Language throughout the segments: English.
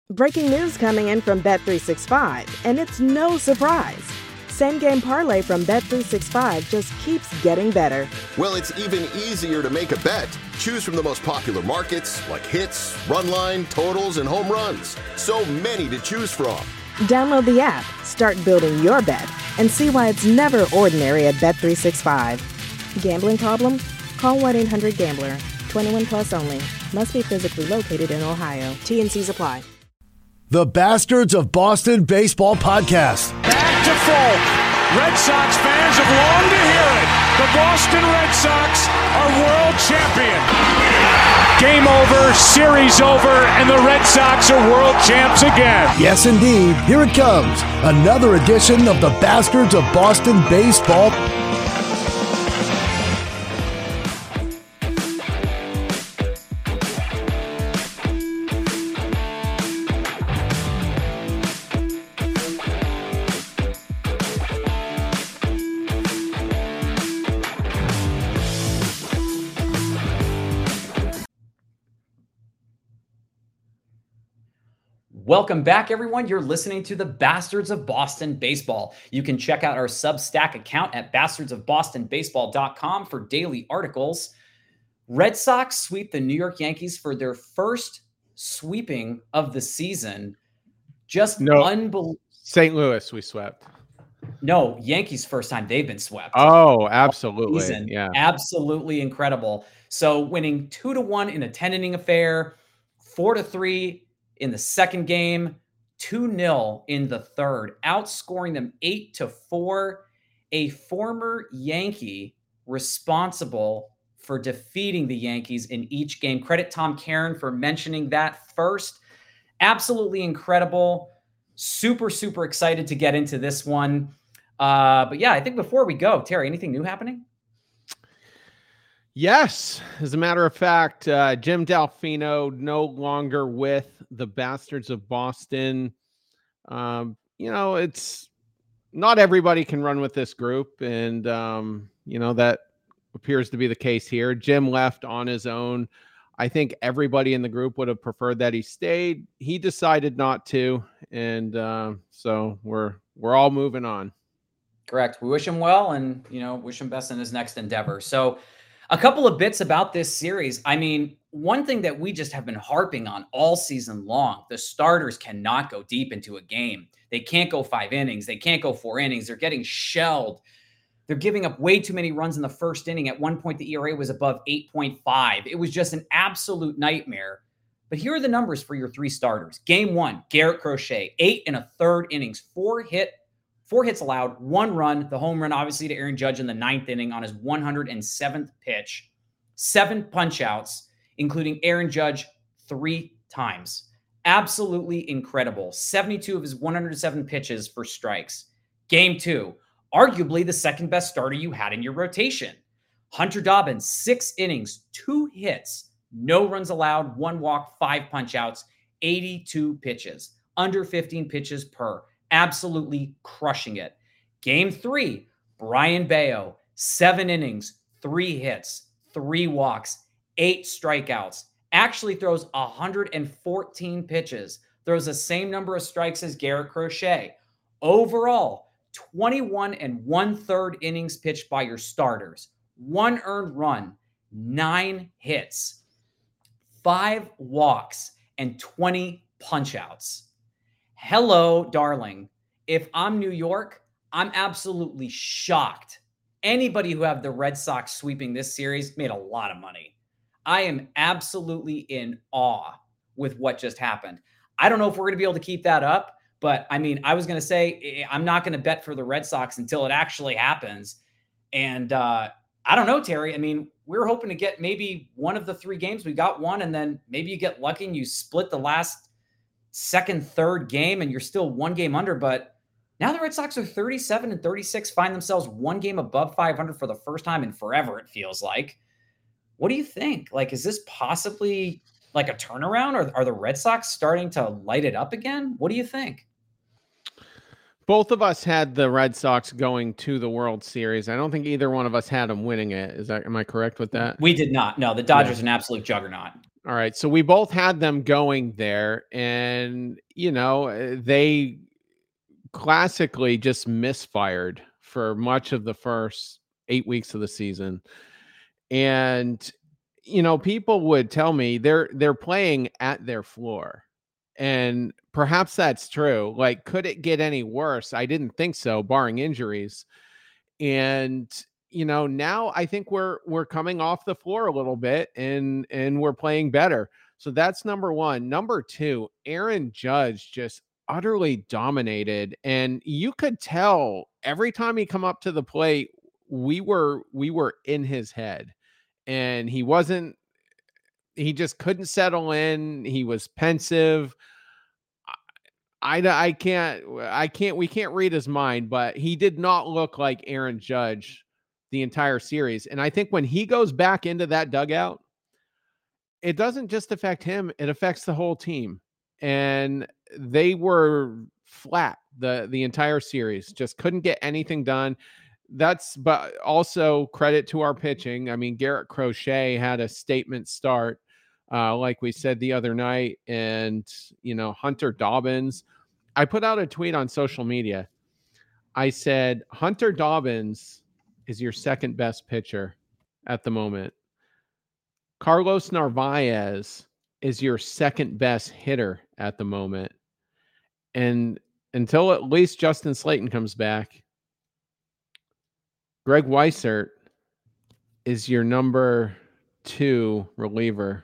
Breaking news coming in from Bet365, and it's no surprise. Same game parlay from Bet365 just keeps getting better. Well, it's even easier to make a bet. Choose from the most popular markets like hits, run line, totals, and home runs. So many to choose from. Download the app, start building your bet, and see why it's never ordinary at Bet365. Gambling problem? Call 1-800-GAMBLER. 21 plus only. Must be physically located in Ohio. T&Cs apply. The Bastards of Boston Baseball Podcast. Back to Folk. Red Sox fans have longed to hear it. The Boston Red Sox are world champion. Game over, series over, and the Red Sox are world champs again. Yes, indeed. Here it comes. Another edition of the Bastards of Boston Baseball. Welcome back, everyone. You're listening to the Bastards of Boston Baseball. You can check out our Substack account at bastardsofbostonbaseball.com for daily articles. Red Sox sweep the New York Yankees for their first sweeping of the season. Just unbelievable. St. Louis, we swept. No, Yankees first time they've been swept. Oh, absolutely. Yeah. Absolutely incredible. So winning 2-1 in a 10-inning affair, 4-3 in the second game, 2-0 in the third, outscoring them 8-4. A former Yankee responsible for defeating the Yankees in each game. Credit Tom Caron for mentioning that first. Absolutely incredible. Super, super excited to get into this one. But yeah, I think before we go, Terry, anything new happening? Yes. As a matter of fact, Jim Delfino no longer with the Bastards of Boston. It's not everybody can run with this group. And, that appears to be the case here. Jim left on his own. I think everybody in the group would have preferred that he stayed. He decided not to. And so we're all moving on. Correct. We wish him well and, wish him best in his next endeavor. So a couple of bits about this series. I mean, one thing that we just have been harping on all season long, the starters cannot go deep into a game. They can't go 5 innings. They can't go 4 innings. They're getting shelled. They're giving up way too many runs in the first inning. At one point, the ERA was above 8.5. It was just an absolute nightmare. But here are the numbers for your 3 starters. Game 1, Garrett Crochet, 8 1/3 innings, 4 hits allowed, 1 run, the home run obviously to Aaron Judge in the 9th inning on his 107th pitch, 7 punch-outs, including Aaron Judge 3 times. Absolutely incredible. 72 of his 107 pitches for strikes. Game 2, arguably the second best starter you had in your rotation. Hunter Dobbins, 6 innings, 2 hits, no runs allowed, 1 walk, 5 punch-outs, 82 pitches, under 15 pitches per. Absolutely crushing it. Game 3, Brian Bayo, 7 innings, 3 hits, 3 walks, 8 strikeouts. Actually throws 114 pitches. Throws the same number of strikes as Garrett Crochet. Overall, 21 1/3 innings pitched by your starters. 1 earned run, 9 hits, 5 walks, and 20 punch-outs. Hello, darling. If I'm New York, I'm absolutely shocked. Anybody who have the Red Sox sweeping this series made a lot of money. I am absolutely in awe with what just happened. I don't know if we're going to be able to keep that up, but I mean, I was going to say, I'm not going to bet for the Red Sox until it actually happens. And I don't know, Terry. I mean, we were hoping to get maybe one of the 3 games. We got one, and then maybe you get lucky and you split the last second, third game, and you're still 1 game under. But now the Red Sox are 37-36, find themselves 1 game above 500 for the first time in forever, it feels like. What do you think? Like, is this possibly like a turnaround, or are the Red Sox starting to light it up again? What do you think? Both of us had the Red Sox going to the World Series. I don't think either one of us had them winning it. Am I correct with that? We did not. No, the Dodgers are an absolute juggernaut. All right. So we both had them going there, and, they classically just misfired for much of the first 8 weeks of the season. And, people would tell me they're playing at their floor. And perhaps that's true. Like, could it get any worse? I didn't think so, barring injuries. And, now I think we're coming off the floor a little bit, and we're playing better. So that's number one. Number two, Aaron Judge just utterly dominated, and you could tell every time he come up to the plate, we were in his head, and he just couldn't settle in. He was pensive. We can't read his mind, but he did not look like Aaron Judge the entire series. And I think when he goes back into that dugout, it doesn't just affect him, it affects the whole team. And they were flat the entire series, just couldn't get anything done. But also credit to our pitching. I mean, Garrett Crochet had a statement start, like we said the other night. And, Hunter Dobbins, I put out a tweet on social media. I said, Hunter Dobbins is your second best pitcher at the moment. Carlos Narvaez is your second best hitter at the moment. And until at least Justin Slayton comes back, Greg Weissert is your number 2 reliever.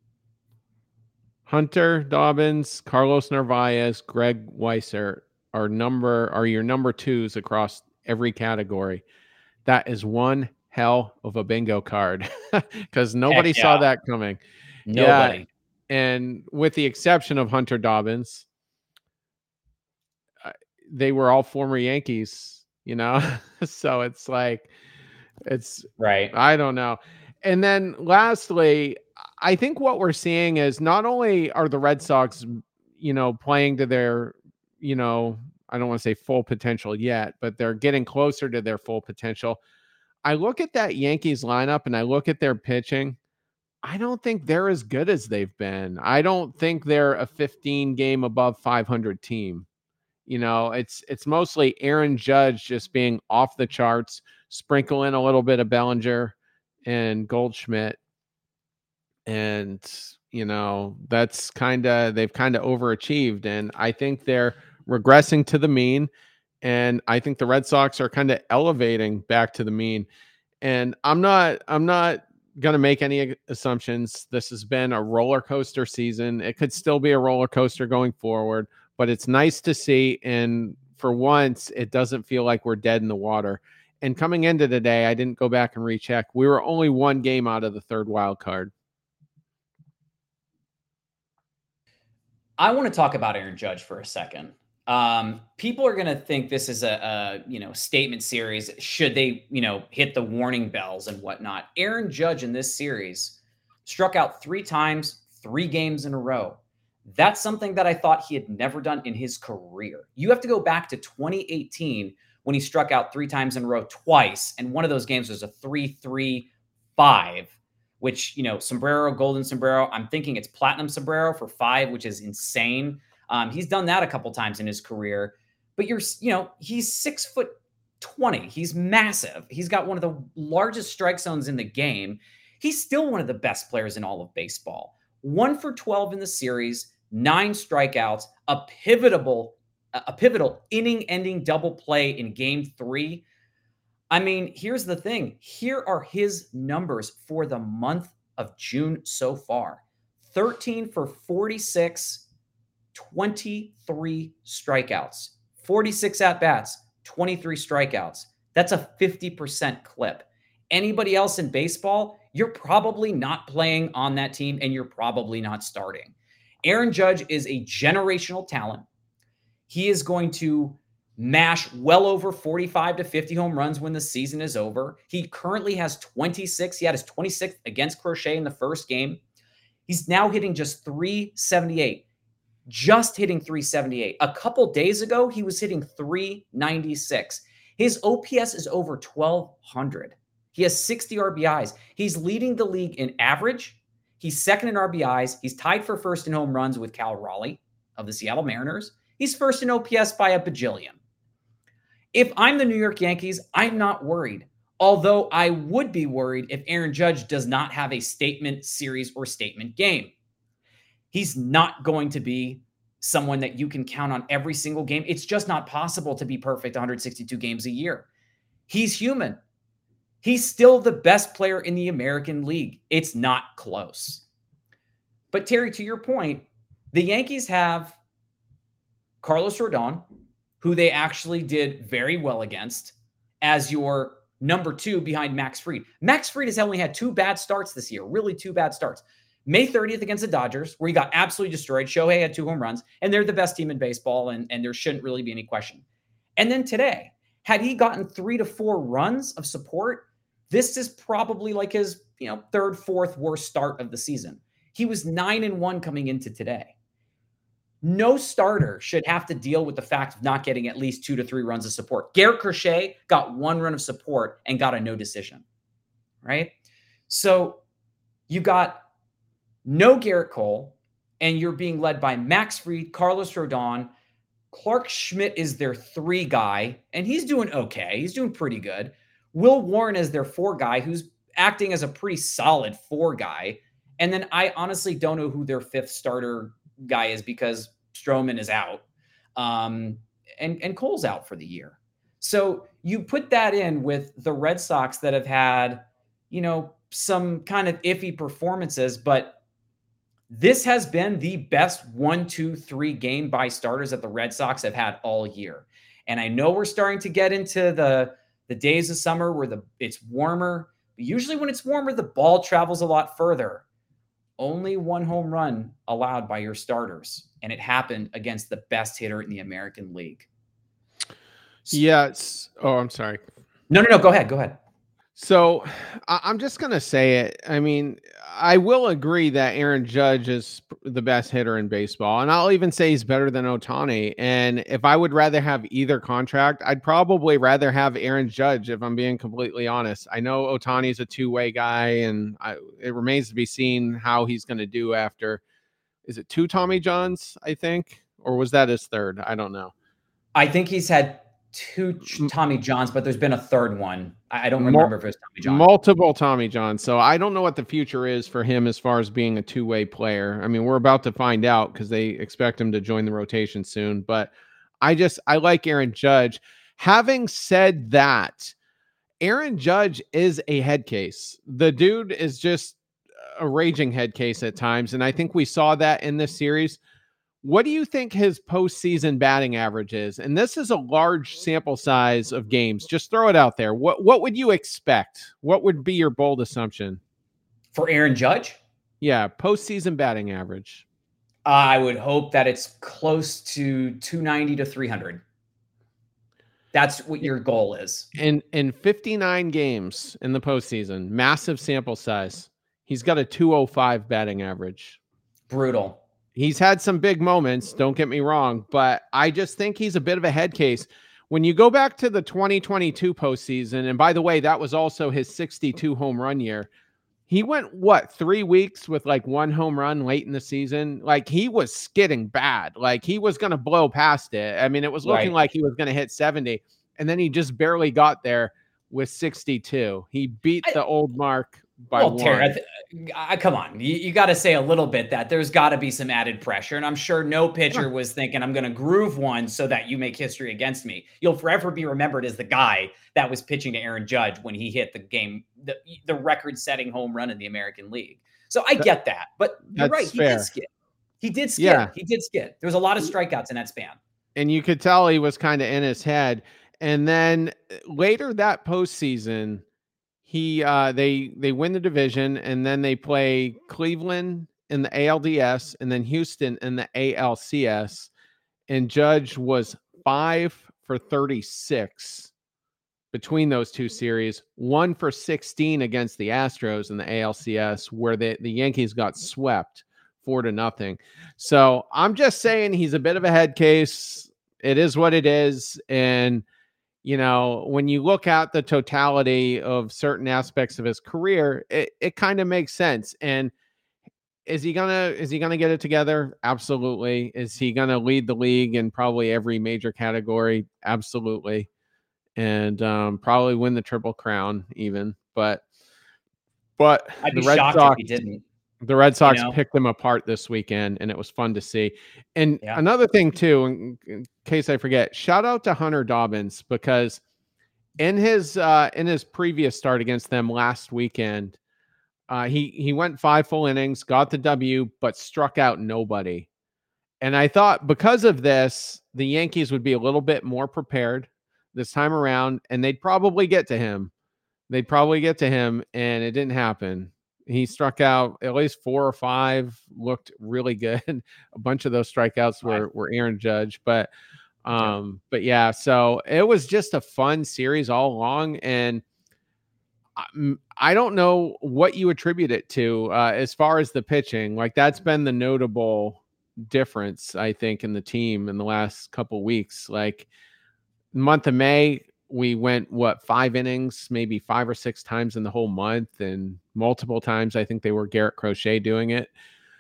Hunter Dobbins, Carlos Narvaez, Greg Weissert are your number 2s across every category. That is one hell of a bingo card, because nobody saw that coming. Nobody. Yeah. And with the exception of Hunter Dobbins, they were all former Yankees, so it's like, it's right. I don't know. And then lastly, I think what we're seeing is not only are the Red Sox, playing to their, I don't want to say full potential yet, but they're getting closer to their full potential. I look at that Yankees lineup and I look at their pitching. I don't think they're as good as they've been. I don't think they're a 15 game above 500 team. It's mostly Aaron Judge just being off the charts, sprinkle in a little bit of Bellinger and Goldschmidt. And, they've kind of overachieved. And I think they're regressing to the mean. And I think the Red Sox are kind of elevating back to the mean. And I'm not going to make any assumptions. This has been a roller coaster season. It could still be a roller coaster going forward, but it's nice to see. And for once, it doesn't feel like we're dead in the water. And coming into today, I didn't go back and recheck. We were only one game out of the third wild card. I want to talk about Aaron Judge for a second. People are going to think this is a statement series. Should they, hit the warning bells and whatnot? Aaron Judge in this series struck out 3 times, 3 games in a row. That's something that I thought he had never done in his career. You have to go back to 2018 when he struck out 3 times in a row twice. And one of those games was a 3-3-5, which, sombrero, golden sombrero. I'm thinking it's platinum sombrero for 5, which is insane. He's done that a couple times in his career, but he's 6'20". He's massive. He's got one of the largest strike zones in the game. He's still one of the best players in all of baseball. 1 for 12 in the series, 9 strikeouts, a pivotal inning-ending double play in Game 3. I mean, here's the thing. Here are his numbers for the month of June so far. 13 for 46, 23 strikeouts, 46 at-bats, 23 strikeouts. That's a 50% clip. Anybody else in baseball, you're probably not playing on that team and you're probably not starting. Aaron Judge is a generational talent. He is going to mash well over 45 to 50 home runs when the season is over. He currently has 26. He had his 26th against Crochet in the first game. He's now hitting just 378. Just hitting 378. A couple days ago, he was hitting 396. His OPS is over 1,200. He has 60 RBIs. He's leading the league in average. He's second in RBIs. He's tied for first in home runs with Cal Raleigh of the Seattle Mariners. He's first in OPS by a bajillion. If I'm the New York Yankees, I'm not worried. Although I would be worried if Aaron Judge does not have a statement series or statement game. He's not going to be someone that you can count on every single game. It's just not possible to be perfect 162 games a year. He's human. He's still the best player in the American League. It's not close. But Terry, to your point, the Yankees have Carlos Rodon, who they actually did very well against, as your number 2 behind Max Fried. Max Fried has only had 2 bad starts this year, really 2 bad starts. May 30th against the Dodgers, where he got absolutely destroyed. Shohei had 2 home runs, and they're the best team in baseball, and there shouldn't really be any question. And then today, had he gotten 3 to 4 runs of support, this is probably like his 3rd, 4th worst start of the season. He was 9-1 coming into today. No starter should have to deal with the fact of not getting at least 2 to 3 runs of support. Garrett Crochet got 1 run of support and got a no decision, right? So you got no Garrett Cole, and you're being led by Max Fried, Carlos Rodon. Clark Schmidt is their 3 guy, and he's doing okay. He's doing pretty good. Will Warren is their 4 guy, who's acting as a pretty solid 4 guy. And then I honestly don't know who their 5th starter guy is because Stroman is out, and Cole's out for the year. So you put that in with the Red Sox that have had, some kind of iffy performances, but this has been the best 1, 2, 3 game by starters that the Red Sox have had all year. And I know we're starting to get into the days of summer where it's warmer. But usually when it's warmer, the ball travels a lot further. Only 1 home run allowed by your starters, and it happened against the best hitter in the American League. Yes. Oh, I'm sorry. No. Go ahead. So I'm just going to say it. I mean, I will agree that Aaron Judge is the best hitter in baseball, and I'll even say he's better than Ohtani. And if I would rather have either contract, I'd probably rather have Aaron Judge, if I'm being completely honest. I know Ohtani's a 2-way guy, and it remains to be seen how he's going to do after, is it 2 Tommy Johns, I think? Or was that his 3rd? I don't know. I think he's had 2 Tommy Johns, but there's been a 3rd one. I don't remember if it was Tommy John. Multiple Tommy Johns. So I don't know what the future is for him as far as being a 2-way player. I mean, we're about to find out because they expect him to join the rotation soon. But I like Aaron Judge. Having said that, Aaron Judge is a head case. The dude is just a raging head case at times. And I think we saw that in this series. What do you think his postseason batting average is? And this is a large sample size of games. Just throw it out there. What would you expect? What would be your bold assumption? For Aaron Judge? Yeah, postseason batting average. I would hope that it's close to 290 to 300. That's what your goal is. In 59 games in the postseason, massive sample size, he's got a 205 batting average. Brutal. He's had some big moments, don't get me wrong, but I just think he's a bit of a head case. When you go back to the 2022 postseason, and by the way, that was also his 62 home run year, he went, 3 weeks with like 1 home run late in the season? Like, he was skidding bad. Like, he was going to blow past it. I mean, it was looking like he was going to hit 70, and then he just barely got there with 62. He beat the old mark by 1. Terry, come on. You got to say a little bit that there's got to be some added pressure. And I'm sure no pitcher was thinking, I'm going to groove one so that you make history against me. You'll forever be remembered as the guy that was pitching to Aaron Judge when he hit the record-setting home run in the American League. So I get that. But you're right. He did skid. He did skid. Yeah. He did skid. There was a lot of strikeouts in that span. And you could tell he was kind of in his head. And then later that postseason, they win the division, and then they play Cleveland in the ALDS and then Houston in the ALCS. And Judge was 5 for 36 between those 2 series, 1 for 16 against the Astros in the ALCS, where the Yankees got swept 4-0. So I'm just saying he's a bit of a head case. It is what it is. And when you look at the totality of certain aspects of his career, it kind of makes sense. And is he gonna get it together? Absolutely. Is he gonna lead the league in probably every major category? Absolutely. And probably win the Triple Crown even. But I'd be the Red shocked Sox, if he didn't. the Red Sox You know? picked them apart this weekend, and it was fun to see. And Yeah. another thing too, in case I forget, shout out to Hunter Dobbins, because in his previous start against them last weekend, he went 5 full innings, got the W, but struck out nobody. And I thought because of this, the Yankees would be a little bit more prepared this time around, and they'd probably get to him. And it didn't happen. He struck out at least 4 or 5, looked really good. A bunch of those strikeouts were Aaron Judge, but yeah, so it was just a fun series all along, and I don't know what you attribute it to as far as the pitching. Like, that's been the notable difference, I think, in the team in the last couple weeks. Like, month of May, we went 5 innings, maybe 5 or 6 times in the whole month, and multiple times I think they were Garrett Crochet doing it.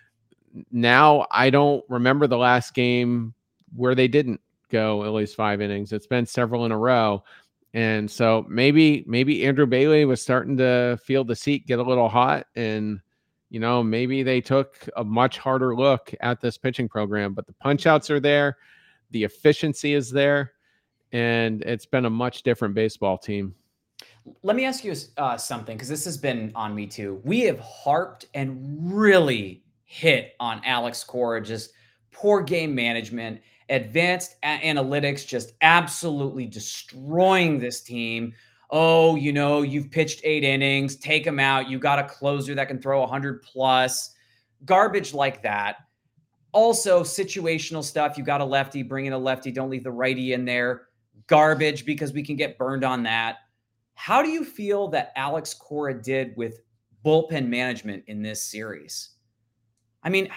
Now I don't remember the last game where they didn't go at least 5 innings. It's been several in a row. And so maybe Andrew Bailey was starting to feel the seat get a little hot, and maybe they took a much harder look at this pitching program. But the punch outs are there, the efficiency is there, and it's been a much different baseball team. Let me ask you something, because this has been on me too. We have harped and really hit on Alex Cora, just poor game management, advanced analytics, just absolutely destroying this team. Oh, you've pitched 8 innings, take them out. You got a closer that can throw 100 plus, garbage like that. Also, situational stuff. You got a lefty, bring in a lefty. Don't leave the righty in there. Garbage, because we can get burned on that. How do you feel that Alex Cora did with bullpen management in this series? I mean,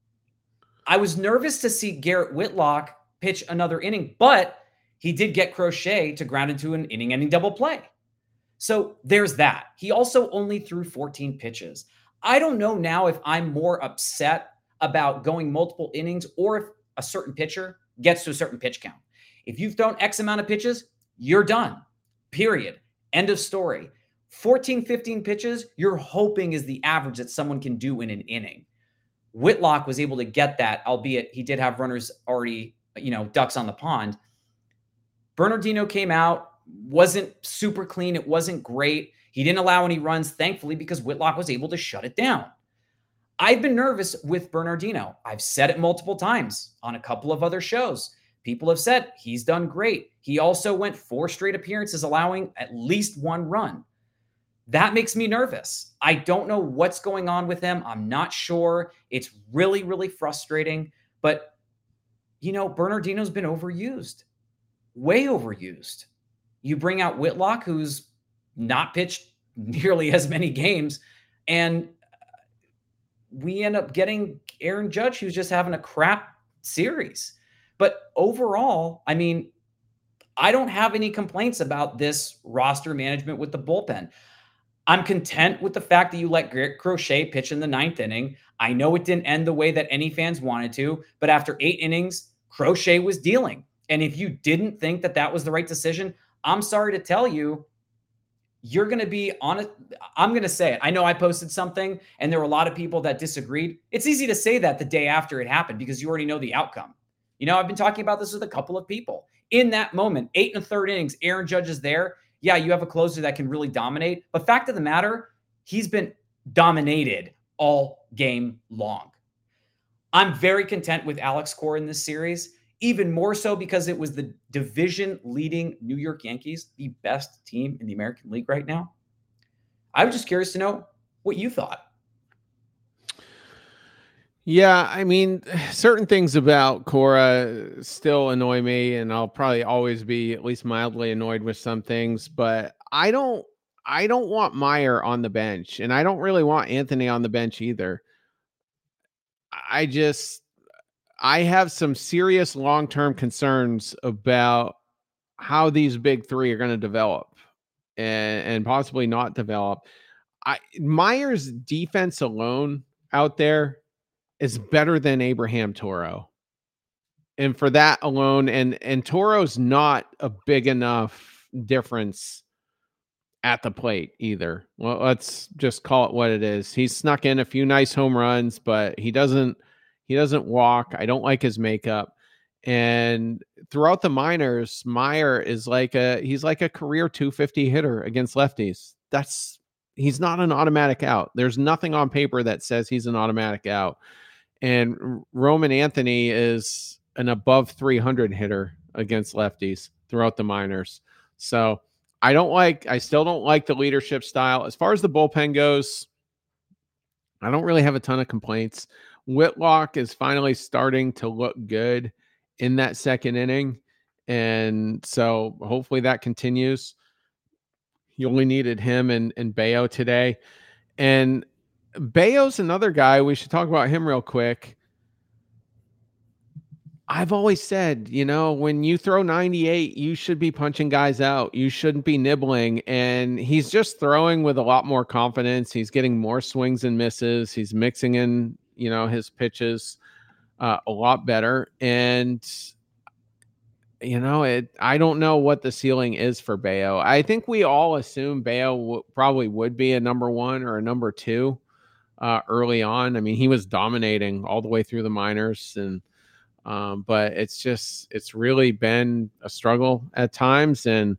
I was nervous to see Garrett Whitlock pitch another inning, but he did get Crochet to ground into an inning-ending double play. So there's that. He also only threw 14 pitches. I don't know now if I'm more upset about going multiple innings or if a certain pitcher gets to a certain pitch count. If you've thrown X amount of pitches, you're done. Period. End of story. 14, 15 pitches, you're hoping is the average that someone can do in an inning. Whitlock was able to get that, albeit he did have runners already, ducks on the pond. Bernardino came out, wasn't super clean. It wasn't great. He didn't allow any runs, thankfully, because Whitlock was able to shut it down. I've been nervous with Bernardino. I've said it multiple times on a couple of other shows. People have said he's done great. He also went 4 straight appearances, allowing at least 1 run. That makes me nervous. I don't know what's going on with him. I'm not sure. It's really, really frustrating. But, Bernardino's been overused. Way overused. You bring out Whitlock, who's not pitched nearly as many games, and we end up getting Aaron Judge, who's just having a crap series. But overall, I mean, I don't have any complaints about this roster management with the bullpen. I'm content with the fact that you let Garrett Crochet pitch in the 9th inning. I know it didn't end the way that any fans wanted to, but after 8 innings, Crochet was dealing. And if you didn't think that that was the right decision, I'm sorry to tell you, you're going to be honest. I'm going to say it. I know I posted something and there were a lot of people that disagreed. It's easy to say that the day after it happened because you already know the outcome. I've been talking about this with a couple of people. In that moment, 8 1/3 innings, Aaron Judge is there. Yeah, you have a closer that can really dominate. But fact of the matter, he's been dominated all game long. I'm very content with Alex Cora in this series, even more so because it was the division-leading New York Yankees, the best team in the American League right now. I was just curious to know what you thought. Yeah, I mean, certain things about Cora still annoy me, and I'll probably always be at least mildly annoyed with some things, but I don't want Meyer on the bench, and I don't really want Anthony on the bench either. I have some serious long-term concerns about how these big 3 are going to develop and possibly not develop. Meyer's defense alone out there is better than Abraham Toro. And for that alone, and Toro's not a big enough difference at the plate either. Well, let's just call it what it is. He's snuck in a few nice home runs, but he doesn't walk. I don't like his makeup. And throughout the minors, Meyer is he's like a career 250 hitter against lefties. He's not an automatic out. There's nothing on paper that says he's an automatic out. And Roman Anthony is an above 300 hitter against lefties throughout the minors. So I still don't like the leadership style. As far as the bullpen goes, I don't really have a ton of complaints. Whitlock is finally starting to look good in that second inning. And so hopefully that continues. You only needed him and Bayo today. And Bayo's another guy. We should talk about him real quick. I've always said, when you throw 98, you should be punching guys out. You shouldn't be nibbling. And he's just throwing with a lot more confidence. He's getting more swings and misses. He's mixing in, his pitches a lot better. And, I don't know what the ceiling is for Bayo. I think we all assume Bayo probably would be a number one or a number two early on. I mean, he was dominating all the way through the minors, and but it's really been a struggle at times. And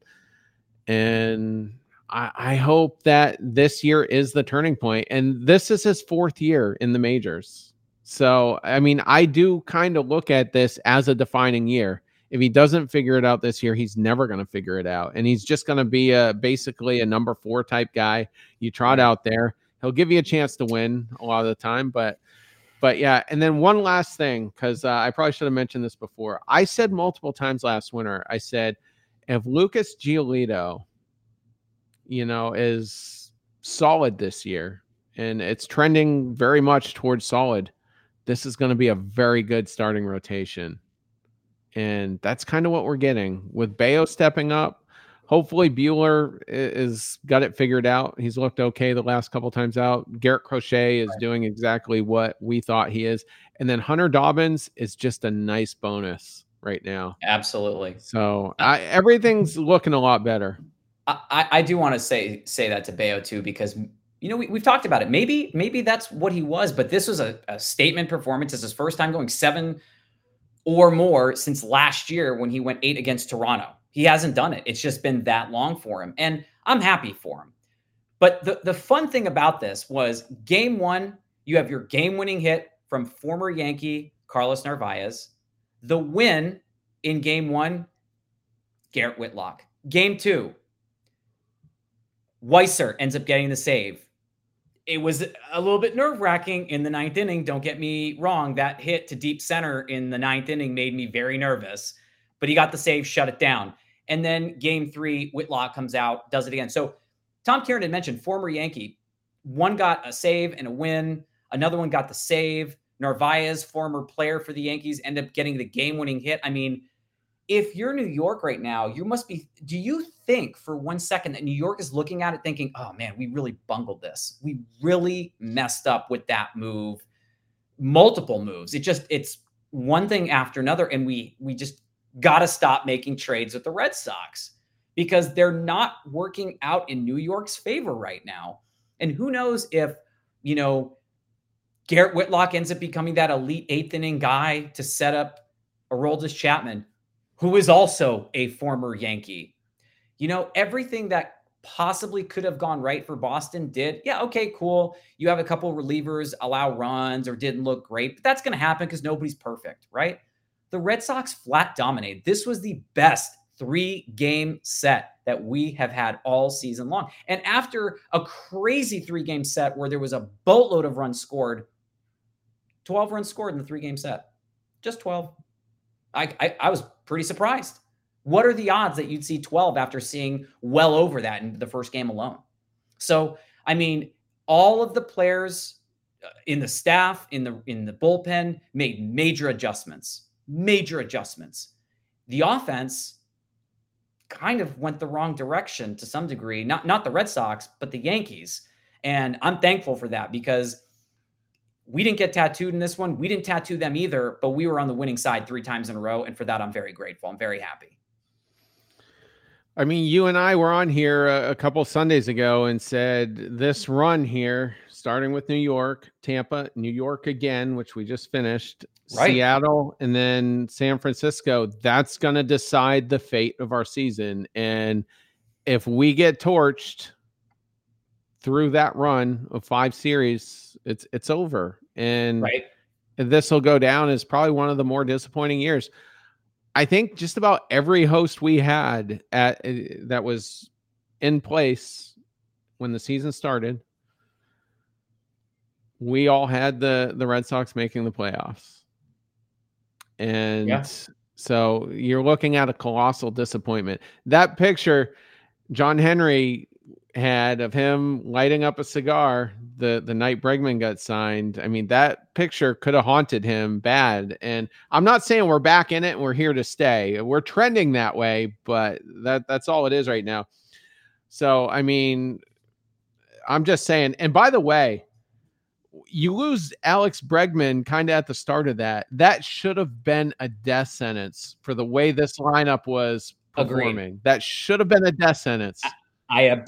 I hope that this year is the turning point. And this is his 4th year in the majors. So, I mean, I do kind of look at this as a defining year. If he doesn't figure it out this year, he's never going to figure it out. And he's just going to be basically a number 4 type guy. You trot out there, he'll give you a chance to win a lot of the time, but yeah. And then one last thing, because I probably should have mentioned this before. I said multiple times last winter, I said, if Lucas Giolito, is solid this year, and it's trending very much towards solid, this is going to be a very good starting rotation. And that's kind of what we're getting with Bayo stepping up. Hopefully Buehler is got it figured out. He's looked okay the last couple times out. Garrett Crochet is doing exactly what we thought he is. And then Hunter Dobbins is just a nice bonus right now. Absolutely. So everything's looking a lot better. I do want to say that to Bayo too, because we've talked about it. Maybe that's what he was, but this was a statement performance. It's his first time going 7 or more since last year when he went 8 against Toronto. He hasn't done it. It's just been that long for him. And I'm happy for him. But the fun thing about this was game 1, you have your game-winning hit from former Yankee Carlos Narvaez. The win in game 1, Garrett Whitlock. Game 2, Weisser ends up getting the save. It was a little bit nerve-wracking in the 9th inning. Don't get me wrong. That hit to deep center in the 9th inning made me very nervous. But he got the save, shut it down. And then game 3, Whitlock comes out, does it again. So Tom Kieran had mentioned former Yankee. One got a save and a win. Another one got the save. Narvaez, former player for the Yankees, ended up getting the game-winning hit. I mean, if you're New York right now, do you think for 1 second that New York is looking at it thinking, oh man, we really bungled this. We really messed up with that move, multiple moves. It's one thing after another. And we just got to stop making trades with the Red Sox because they're not working out in New York's favor right now. And who knows if, Garrett Whitlock ends up becoming that elite 8th inning guy to set up Aroldis Chapman, who is also a former Yankee. Everything that possibly could have gone right for Boston did. Yeah, okay, cool. You have a couple of relievers allow runs or didn't look great, but that's going to happen because nobody's perfect, right? The Red Sox flat dominated. This was the best 3-game set that we have had all season long. And after a crazy 3-game set where there was a boatload of runs scored, 12 runs scored in the 3-game set. Just 12. I was pretty surprised. What are the odds that you'd see 12 after seeing well over that in the first game alone? So, I mean, all of the players in the staff, in the bullpen made major adjustments. The offense kind of went the wrong direction to some degree, not the Red Sox, but the Yankees. And I'm thankful for that because we didn't get tattooed in this one. We didn't tattoo them either, but we were on the winning side 3 times in a row. And for that, I'm very grateful. I'm very happy. I mean, you and I were on here a couple Sundays ago and said this run here, starting with New York, Tampa, New York again, which we just finished, right. Seattle, and then San Francisco, that's going to decide the fate of our season. And if we get torched through that run of 5 series, it's over. And this will go down as probably one of the more disappointing years. I think just about every host we had that was in place when the season started, we all had the Red Sox making the playoffs. And so you're looking at a colossal disappointment. That picture John Henry had of him lighting up a cigar the night Bregman got signed. I mean, that picture could have haunted him bad. And I'm not saying we're back in it and we're here to stay. We're trending that way, but that's all it is right now. So, I mean, I'm just saying, and by the way, you lose Alex Bregman kind of at the start of that. That should have been a death sentence for the way this lineup was performing. Agreed. That should have been a death sentence. I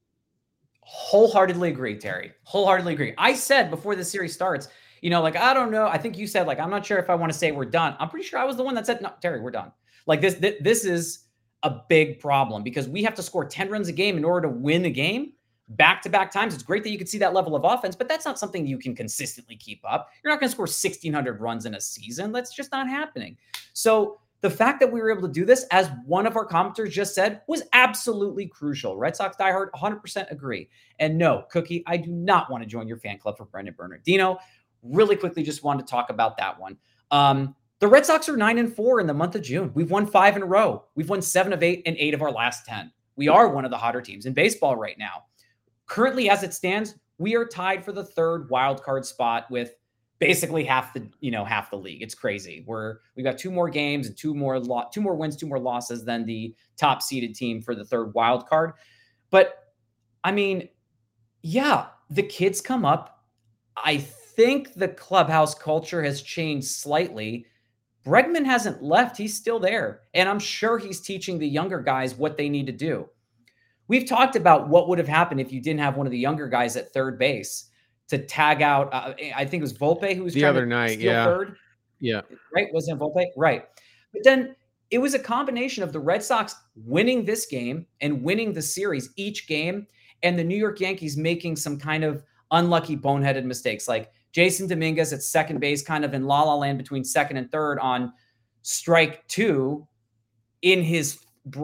wholeheartedly agree, Terry. Wholeheartedly agree. I said before the series starts, like, I don't know. I think you said, like, I'm not sure if I want to say we're done. I'm pretty sure I was the one that said, no, Terry, we're done. Like this is a big problem because we have to score 10 runs a game in order to win the game back-to-back times. It's great that you can see that level of offense, but that's not something you can consistently keep up. You're not going to score 1,600 runs in a season. That's just not happening. So the fact that we were able to do this, as one of our commenters just said, was absolutely crucial. Red Sox diehard 100% agree. And no, Cookie, I do not want to join your fan club for Brendan Bernardino. Really quickly, just wanted to talk about that one. The Red Sox are 9-4 in the month of June. We've won 5 in a row. We've won 7 of 8 and 8 of our last 10. We are one of the hotter teams in baseball right now. Currently, as it stands, we are tied for the 3rd wild card spot with basically half the league. It's crazy. We've got 2 more games and 2 more wins, 2 more losses than the top seeded team for the 3rd wild card. But I mean, yeah, the kids come up. I think the clubhouse culture has changed slightly. Bregman hasn't left. He's still there. And I'm sure he's teaching the younger guys what they need to do. We've talked about what would have happened if you didn't have one of the younger guys at third base to tag out. I think it was Volpe who was the other night. Yeah. Third. Yeah. Right. Wasn't it Volpe? Right. But then it was a combination of the Red Sox winning this game and winning the series each game, and the New York Yankees making some kind of unlucky boneheaded mistakes, like Jason Dominguez at second base, kind of in la-la land between second and third on strike 2. In his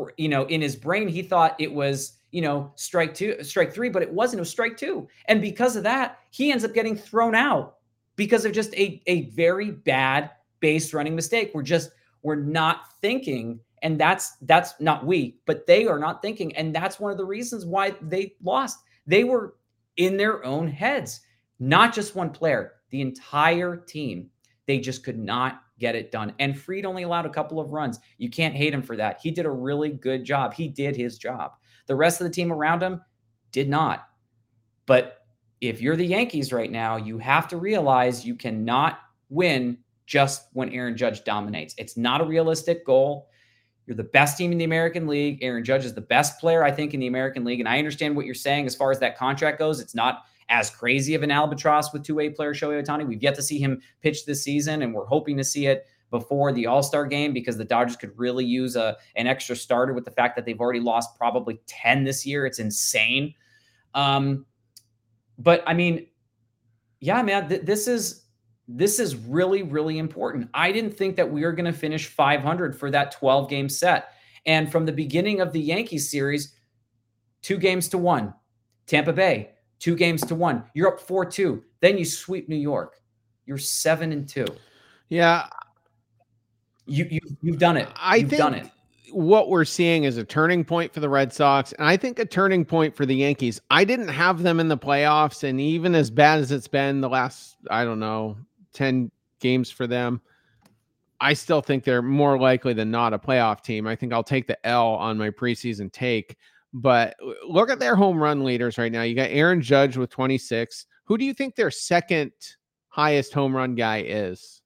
brain, he thought it was, strike 3, but it wasn't. It was strike 2. And because of that, he ends up getting thrown out because of just a very bad base running mistake. We're not thinking. And that's not we, but they are not thinking. And that's one of the reasons why they lost. They were in their own heads, not just one player, the entire team. They just could not get it done. And Fried only allowed a couple of runs. You can't hate him for that. He did a really good job. He did his job. The rest of the team around him did not. But if you're the Yankees right now, you have to realize you cannot win just when Aaron Judge dominates. It's not a realistic goal. You're the best team in the American League. Aaron Judge is the best player, I think, in the American League. And I understand what you're saying as far as that contract goes. It's not as crazy of an albatross with two-way player Shohei Ohtani. We've yet to see him pitch this season, and we're hoping to see it before the All-Star game because the Dodgers could really use an extra starter with the fact that they've already lost probably 10 this year. It's insane. But I mean, yeah, man, this is really, really important. I didn't think that we were going to finish 500 for that 12-game set. And from the beginning of the Yankees series, 2-1. Tampa Bay, 2-1. You're up 4-2. Then you sweep New York. You're 7-2. Yeah. You've done it. You've done it. What we're seeing is a turning point for the Red Sox, and I think a turning point for the Yankees. I didn't have them in the playoffs, and even as bad as it's been the last, 10 games for them, I still think they're more likely than not a playoff team. I think I'll take the L on my preseason take. But look at their home run leaders right now. You got Aaron Judge with 26. Who do you think their second highest home run guy is?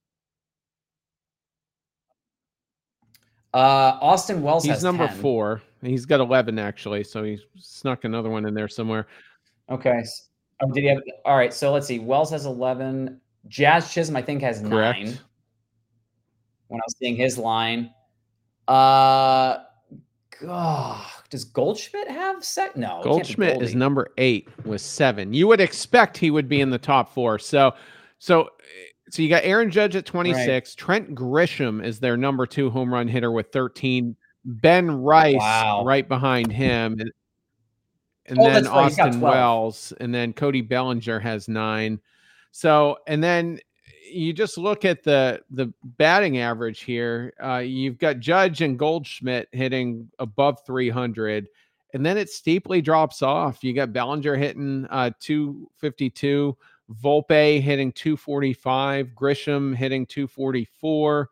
Austin Wells He's has number 10. 4. He's got 11 actually, so he snuck another one in there somewhere. Okay. Oh, did he have? All right. So let's see. Wells has 11. Jazz Chisholm, I think, has Correct. 9. When I was seeing his line. God, does Goldschmidt have set? No. Goldschmidt is number 8 with 7. You would expect he would be in the top 4. So you got Aaron Judge at 26. Right. Trent Grisham is their number 2 home run hitter with 13. Ben Rice right behind him. And then Austin Wells. And then Cody Bellinger has 9. So, and then you just look at the batting average here. You've got Judge and Goldschmidt hitting above 300. And then it steeply drops off. You got Bellinger hitting 252. Volpe hitting 245, Grisham hitting 244,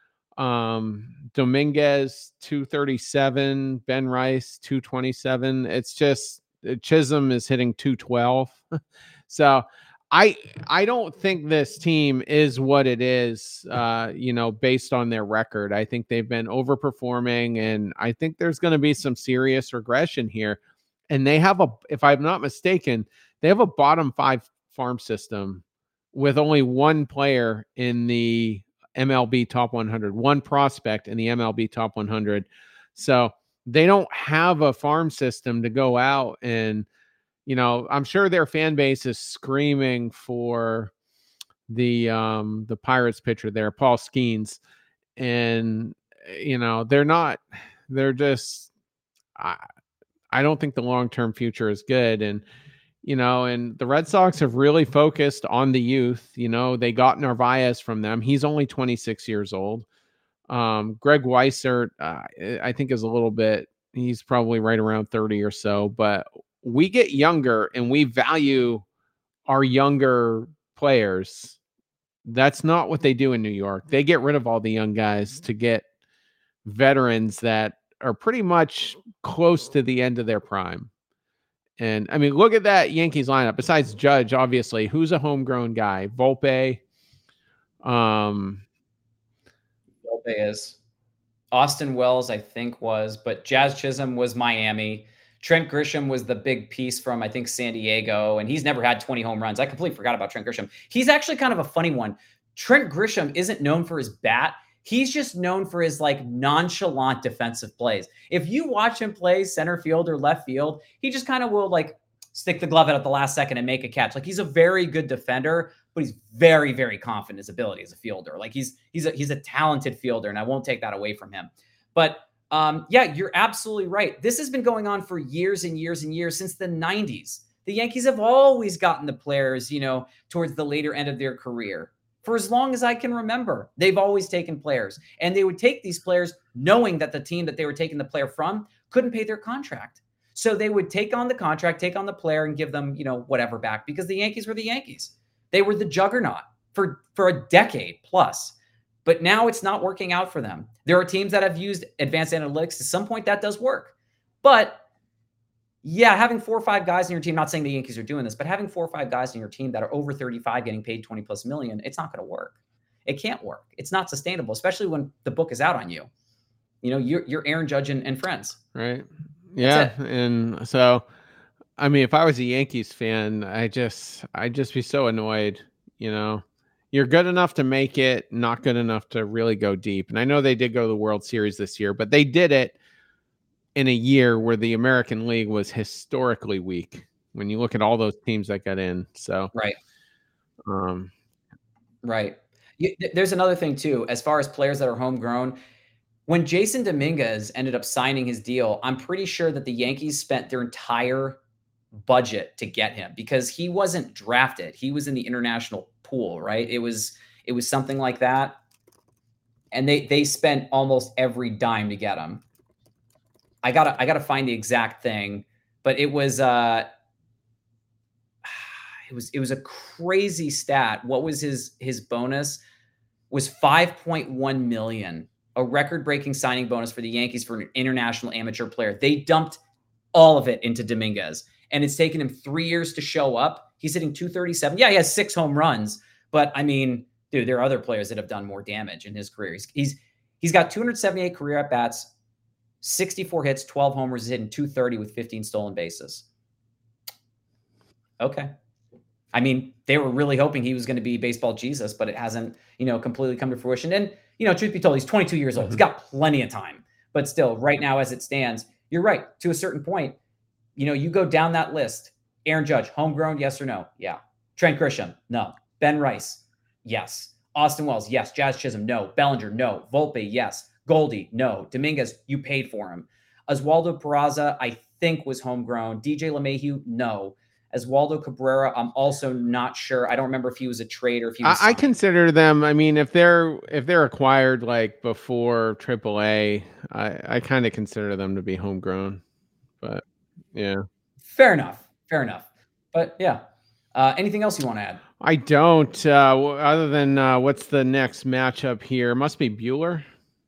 Dominguez 237, Ben Rice 227. It's just Chisholm is hitting 212. So I don't think this team is what it is, based on their record. I think they've been overperforming, and I think there's going to be some serious regression here. And they have if I'm not mistaken, they have a bottom 5 farm system with only one player in the MLB top 100, one prospect in the MLB top 100. So they don't have a farm system to go out and, I'm sure their fan base is screaming for the Pirates pitcher there, Paul Skeens. And, they're just, I don't think the long-term future is good. And the Red Sox have really focused on the youth. They got Narvaez from them. He's only 26 years old. Greg Weissert, I think is a little bit, he's probably right around 30 or so, but we get younger and we value our younger players. That's not what they do in New York. They get rid of all the young guys to get veterans that are pretty much close to the end of their prime. And I mean, look at that Yankees lineup. Besides Judge, obviously, who's a homegrown guy? Volpe. Volpe is. Austin Wells, I think, was, but Jazz Chisholm was Miami. Trent Grisham was the big piece from, I think, San Diego, and he's never had 20 home runs. I completely forgot about Trent Grisham. He's actually kind of a funny one. Trent Grisham isn't known for his bat. He's just known for his nonchalant defensive plays. If you watch him play center field or left field, he just kind of will stick the glove out at the last second and make a catch. He's a very good defender, but he's very, very confident in his ability as a fielder. He's a talented fielder, and I won't take that away from him. But yeah, you're absolutely right. This has been going on for years and years and years, since the 90s. The Yankees have always gotten the players, towards the later end of their career. For as long as I can remember, they've always taken players, and they would take these players knowing that the team that they were taking the player from couldn't pay their contract. So they would take on the contract, take on the player, and give them, whatever back, because the Yankees were the Yankees. They were the juggernaut for a decade plus. But now it's not working out for them. There are teams that have used advanced analytics. At some point, that does work. But yeah, having 4 or 5 guys in your team, not saying the Yankees are doing this, but having 4 or 5 guys in your team that are over 35 getting paid 20 plus million, it's not going to work. It can't work. It's not sustainable, especially when the book is out on you. You're Aaron Judge and friends. Right. Yeah. And so, I mean, if I was a Yankees fan, I'd just be so annoyed, You're good enough to make it, not good enough to really go deep. And I know they did go to the World Series this year, but they did it in a year where the American League was historically weak when you look at all those teams that got in. So, right. Right. There's another thing too, as far as players that are homegrown. When Jason Dominguez ended up signing his deal, I'm pretty sure that the Yankees spent their entire budget to get him, because he wasn't drafted. He was in the international pool, right? It was something like that. And they spent almost every dime to get him. I gotta find the exact thing, but it was a crazy stat. What was his bonus? Was $5.1 million, a record-breaking signing bonus for the Yankees for an international amateur player. They dumped all of it into Dominguez, and it's taken him 3 years to show up. He's hitting 237. Yeah, he has 6 home runs, But I mean, dude, there are other players that have done more damage in his career. He's got 278 career at bats, 64 hits, 12 homers, he's hitting 230 with 15 stolen bases. Okay. I mean, they were really hoping he was going to be baseball Jesus, but it hasn't, completely come to fruition. And, truth be told, he's 22 years old. He's got plenty of time. But still, right now, as it stands, you're right. To a certain point, you go down that list. Aaron Judge, homegrown, yes or no? Yeah. Trent Grisham, no. Ben Rice, yes. Austin Wells, yes. Jazz Chisholm, no. Bellinger, no. Volpe, yes. Goldie, no. Dominguez, you paid for him. Oswaldo Peraza, I think, was homegrown. DJ LeMahieu, no. Oswaldo Cabrera, I'm also not sure. I don't remember if he was a trade or if he was I consider them, I mean, if they're acquired like before AAA, I kind of consider them to be homegrown. But yeah. Fair enough. But yeah. Anything else you want to add? I don't. Other than what's the next matchup here? It must be Buehler.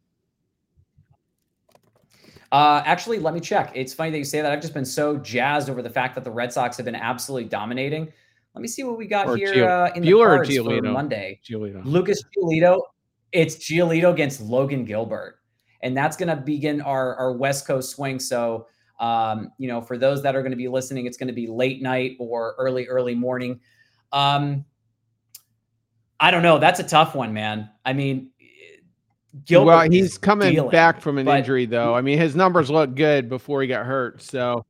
Actually, let me check. It's funny that you say that. I've just been so jazzed over the fact that the Red Sox have been absolutely dominating. Let me see what we got here in the cards for Monday. Giolito. Lucas Giolito. It's Giolito against Logan Gilbert. And that's going to begin our West Coast swing. So, for those that are going to be listening, it's going to be late night or early morning. I don't know. That's a tough one, man. I mean, Gilbert, well, he's coming back from an injury, though. I mean, his numbers look good before he got hurt. So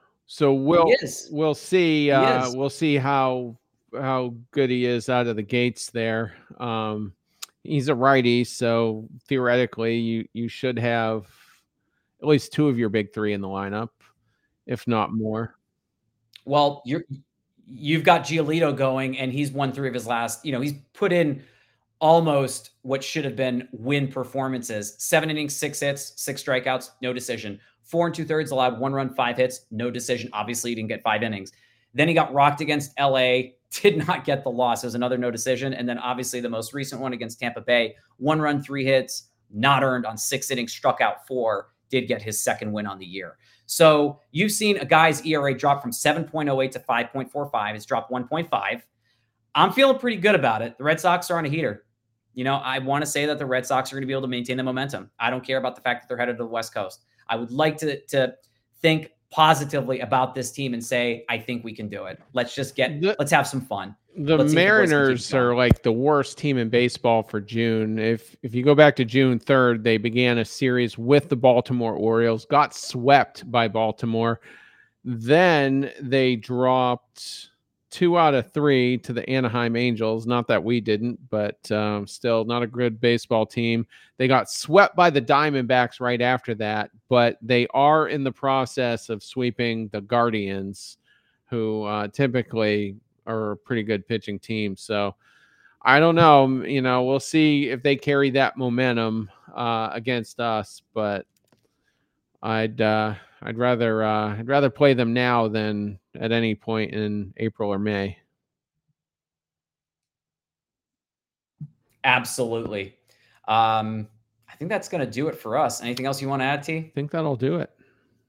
we'll see. We'll see how good he is out of the gates there. He's a righty, so theoretically, you should have at least two of your big three in the lineup, if not more. Well, you've got Giolito going, and he's won 3 of his last. He's put in almost what should have been win performances. 7 innings, 6 hits, 6 strikeouts, no decision. 4 2/3 allowed, 1 run, 5 hits, no decision. Obviously, he didn't get 5 innings. Then he got rocked against LA, did not get the loss. It was another no decision. And then obviously the most recent one against Tampa Bay, 1 run, 3 hits, not earned on 6 innings, struck out 4, did get his second win on the year. So you've seen a guy's ERA drop from 7.08 to 5.45. It's dropped 1.5. I'm feeling pretty good about it. The Red Sox are on a heater. I want to say that the Red Sox are going to be able to maintain the momentum. I don't care about the fact that they're headed to the West Coast. I would like to think positively about this team and say, I think we can do it. Let's have some fun. The Mariners are like the worst team in baseball for June. If you go back to June 3rd, they began a series with the Baltimore Orioles, got swept by Baltimore. Then they dropped 2 out of 3 to the Anaheim Angels. Not that we didn't, but still not a good baseball team. They got swept by the Diamondbacks right after that, but they are in the process of sweeping the Guardians, who typically are a pretty good pitching team. So I don't know. We'll see if they carry that momentum against us, but I'd rather play them now than at any point in April or May. Absolutely. I think that's going to do it for us. Anything else you want to add, T? I think that'll do it.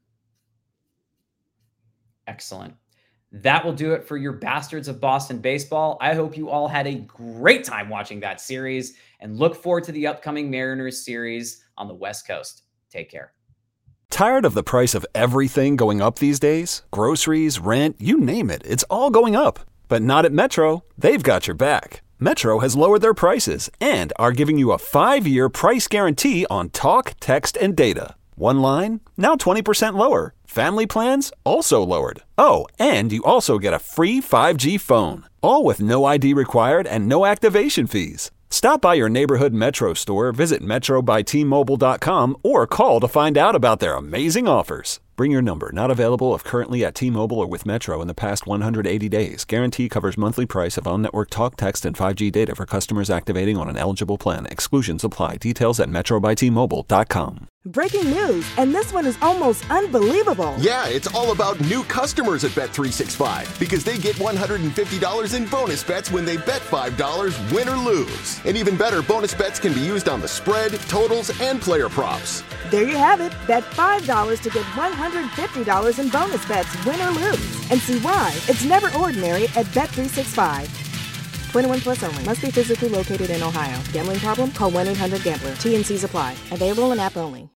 Excellent. That will do it for your Bastards of Boston baseball. I hope you all had a great time watching that series and look forward to the upcoming Mariners series on the West Coast. Take care. Tired of the price of everything going up these days? Groceries, rent, you name it. It's all going up. But not at Metro. They've got your back. Metro has lowered their prices and are giving you a 5-year price guarantee on talk, text, and data. One line, now 20% lower. Family plans, also lowered. Oh, and you also get a free 5G phone. All with no ID required and no activation fees. Stop by your neighborhood Metro store, visit metrobystmobile.com, or call to find out about their amazing offers. Bring your number. Not available if currently at T-Mobile or with Metro in the past 180 days. Guarantee covers monthly price of on-network talk, text, and 5G data for customers activating on an eligible plan. Exclusions apply. Details at metrobystmobile.com. Breaking news, and this one is almost unbelievable. Yeah, it's all about new customers at Bet365 because they get $150 in bonus bets when they bet $5, win or lose. And even better, bonus bets can be used on the spread, totals, and player props. There you have it. Bet $5 to get $150 in bonus bets, win or lose. And see why it's never ordinary at Bet365. 21 plus only. Must be physically located in Ohio. Gambling problem? Call 1-800-GAMBLER. T&Cs apply. Available in app only.